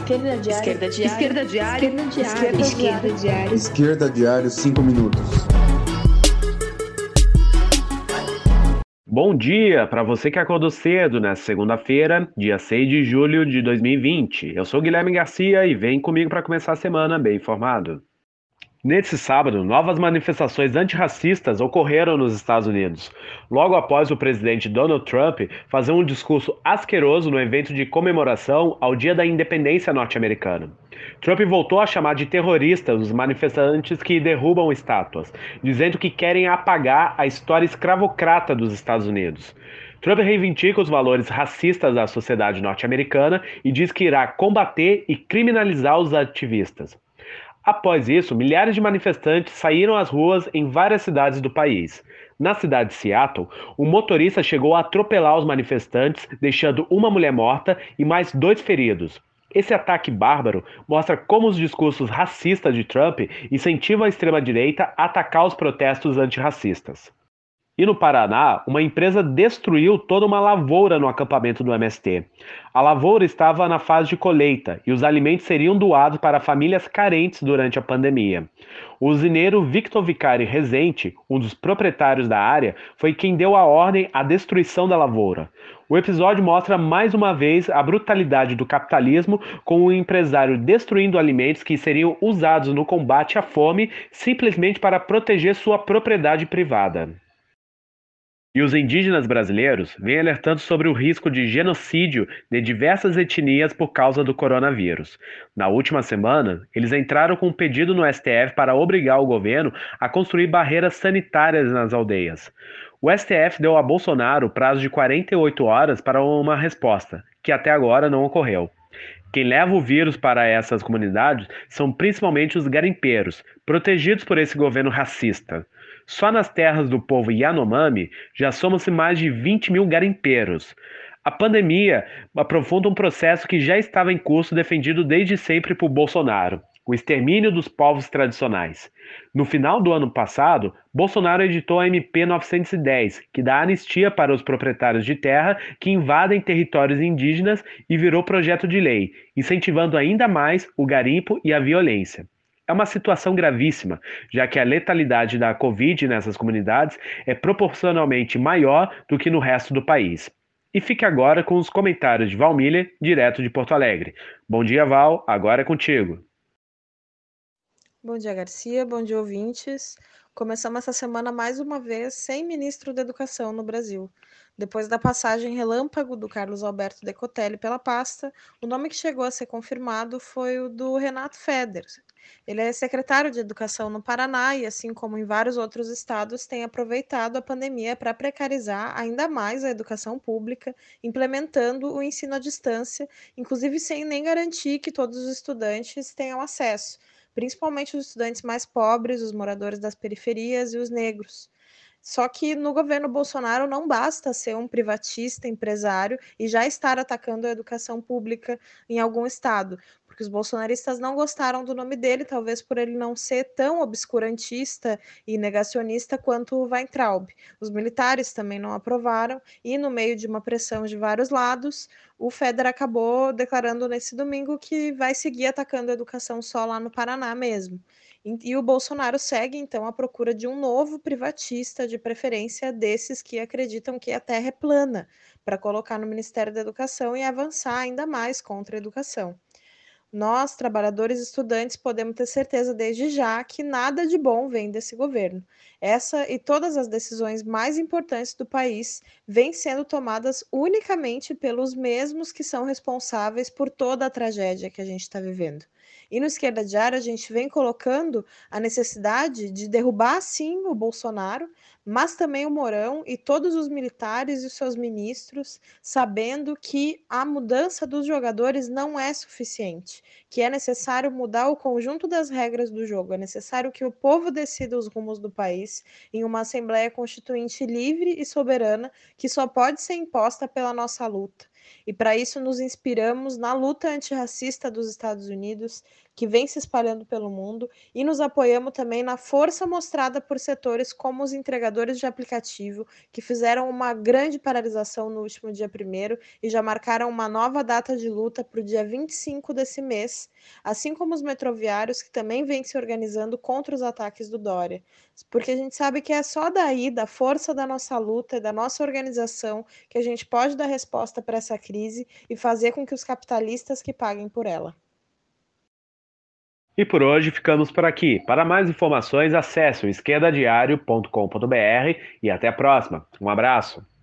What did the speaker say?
Esquerda Diário. Esquerda Diário. Esquerda Diário. Esquerda Diário. Esquerda Diário, 5 minutos. Bom dia para você que acordou cedo nessa segunda-feira, dia 6 de julho de 2020. Eu sou Guilherme Garcia e vem comigo para começar a semana bem informado. Nesse sábado, novas manifestações antirracistas ocorreram nos Estados Unidos, logo após o presidente Donald Trump fazer um discurso asqueroso no evento de comemoração ao Dia da Independência norte-americana. Trump voltou a chamar de terroristas os manifestantes que derrubam estátuas, dizendo que querem apagar a história escravocrata dos Estados Unidos. Trump reivindica os valores racistas da sociedade norte-americana e diz que irá combater e criminalizar os ativistas. Após isso, milhares de manifestantes saíram às ruas em várias cidades do país. Na cidade de Seattle, um motorista chegou a atropelar os manifestantes, deixando uma mulher morta e mais 2 feridos. Esse ataque bárbaro mostra como os discursos racistas de Trump incentivam a extrema-direita a atacar os protestos antirracistas. E no Paraná, uma empresa destruiu toda uma lavoura no acampamento do MST. A lavoura estava na fase de colheita e os alimentos seriam doados para famílias carentes durante a pandemia. O usineiro Victor Vicari Rezende, um dos proprietários da área, foi quem deu a ordem à destruição da lavoura. O episódio mostra mais uma vez a brutalidade do capitalismo, com o empresário destruindo alimentos que seriam usados no combate à fome simplesmente para proteger sua propriedade privada. E os indígenas brasileiros vêm alertando sobre o risco de genocídio de diversas etnias por causa do coronavírus. Na última semana, eles entraram com um pedido no STF para obrigar o governo a construir barreiras sanitárias nas aldeias. O STF deu a Bolsonaro prazo de 48 horas para uma resposta, que até agora não ocorreu. Quem leva o vírus para essas comunidades são principalmente os garimpeiros, protegidos por esse governo racista. Só nas terras do povo Yanomami já somam-se mais de 20 mil garimpeiros. A pandemia aprofunda um processo que já estava em curso defendido desde sempre por Bolsonaro, o extermínio dos povos tradicionais. No final do ano passado, Bolsonaro editou a MP 910, que dá anistia para os proprietários de terra que invadem territórios indígenas e virou projeto de lei, incentivando ainda mais o garimpo e a violência. É uma situação gravíssima, já que a letalidade da Covid nessas comunidades é proporcionalmente maior do que no resto do país. E fique agora com os comentários de Val Miller, direto de Porto Alegre. Bom dia, Val, agora é contigo. Bom dia, Garcia, bom dia, ouvintes. Começamos essa semana mais uma vez sem ministro da Educação no Brasil. Depois da passagem relâmpago do Carlos Alberto Decotelli pela pasta, o nome que chegou a ser confirmado foi o do Renato Feder. Ele é secretário de Educação no Paraná e, assim como em vários outros estados, tem aproveitado a pandemia para precarizar ainda mais a educação pública, implementando o ensino à distância, inclusive sem nem garantir que todos os estudantes tenham acesso, principalmente os estudantes mais pobres, os moradores das periferias e os negros. Só que no governo Bolsonaro não basta ser um privatista, empresário e já estar atacando a educação pública em algum estado, porque os bolsonaristas não gostaram do nome dele, talvez por ele não ser tão obscurantista e negacionista quanto o Weintraub. Os militares também não aprovaram e, no meio de uma pressão de vários lados, o Feder acabou declarando nesse domingo que vai seguir atacando a educação só lá no Paraná mesmo. E o Bolsonaro segue, então, à procura de um novo privatista, de preferência desses que acreditam que a Terra é plana, para colocar no Ministério da Educação e avançar ainda mais contra a educação. Nós, trabalhadores e estudantes, podemos ter certeza desde já que nada de bom vem desse governo. Essa e todas as decisões mais importantes do país vêm sendo tomadas unicamente pelos mesmos que são responsáveis por toda a tragédia que a gente está vivendo. E no Esquerda Diária a gente vem colocando a necessidade de derrubar sim o Bolsonaro, mas também o Mourão e todos os militares e os seus ministros, sabendo que a mudança dos jogadores não é suficiente, que é necessário mudar o conjunto das regras do jogo, é necessário que o povo decida os rumos do país em uma Assembleia Constituinte livre e soberana que só pode ser imposta pela nossa luta. E para isso nos inspiramos na luta antirracista dos Estados Unidos, que vem se espalhando pelo mundo, e nos apoiamos também na força mostrada por setores como os entregadores de aplicativo, que fizeram uma grande paralisação no último dia 1º e já marcaram uma nova data de luta para o dia 25 desse mês, assim como os metroviários, que também vêm se organizando contra os ataques do Dória. Porque a gente sabe que é só daí, da força da nossa luta e da nossa organização, que a gente pode dar resposta para essa crise e fazer com que os capitalistas que paguem por ela. E por hoje ficamos por aqui. Para mais informações, acesse o esquerdadiario.com.br e até a próxima. Um abraço.